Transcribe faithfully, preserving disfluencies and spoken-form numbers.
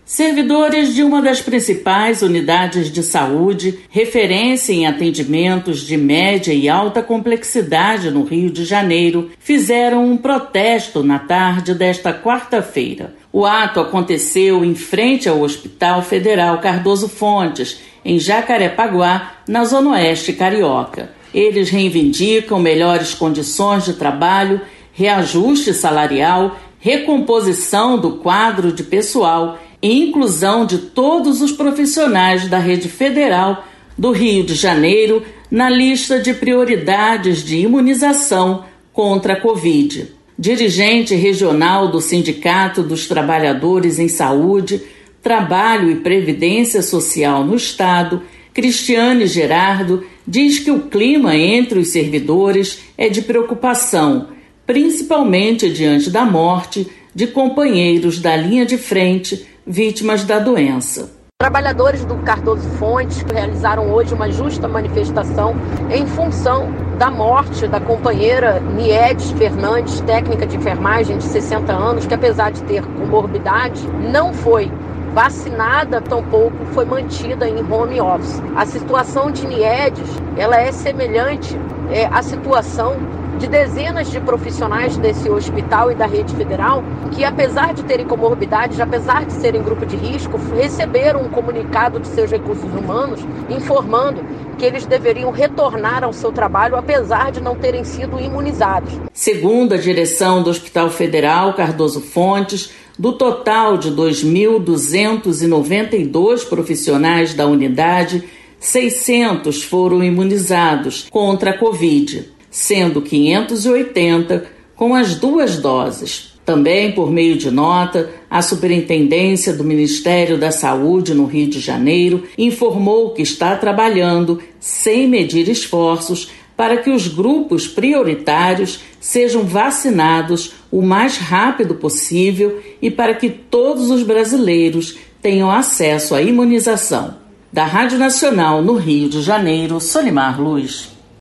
Servidores de uma das principais unidades de saúde, referência em atendimentos de média e alta complexidade no Rio de Janeiro, fizeram um protesto na tarde desta quarta-feira. O ato aconteceu em frente ao Hospital Federal Cardoso Fontes, em Jacarepaguá, na Zona Oeste Carioca. Eles reivindicam melhores condições de trabalho, reajuste salarial, recomposição do quadro de pessoal e inclusão de todos os profissionais da rede federal do Rio de Janeiro na lista de prioridades de imunização contra a Covid. Dirigente regional do Sindicato dos Trabalhadores em Saúde, Trabalho e Previdência Social no Estado, Cristiane Gerardo, diz que o clima entre os servidores é de preocupação, principalmente diante da morte de companheiros da linha de frente vítimas da doença. Trabalhadores do Cardoso Fontes realizaram hoje uma justa manifestação em função da morte da companheira Niedes Fernandes, técnica de enfermagem de sessenta anos, que apesar de ter comorbidade, não foi vacinada, tampouco foi mantida em home office. A situação de Niedes, ela é semelhante é, à situação de dezenas de profissionais desse hospital e da rede federal que, apesar de terem comorbidades, apesar de serem grupo de risco, receberam um comunicado de seus recursos humanos informando que eles deveriam retornar ao seu trabalho apesar de não terem sido imunizados. Segundo a direção do Hospital Federal Cardoso Fontes, do total de dois mil duzentos e noventa e dois profissionais da unidade, seiscentos foram imunizados contra a Covid, sendo quinhentos e oitenta com as duas doses. Também, por meio de nota, a Superintendência do Ministério da Saúde no Rio de Janeiro informou que está trabalhando sem medir esforços para que os grupos prioritários sejam vacinados o mais rápido possível e para que todos os brasileiros tenham acesso à imunização. Da Rádio Nacional no Rio de Janeiro, Solimar Luz.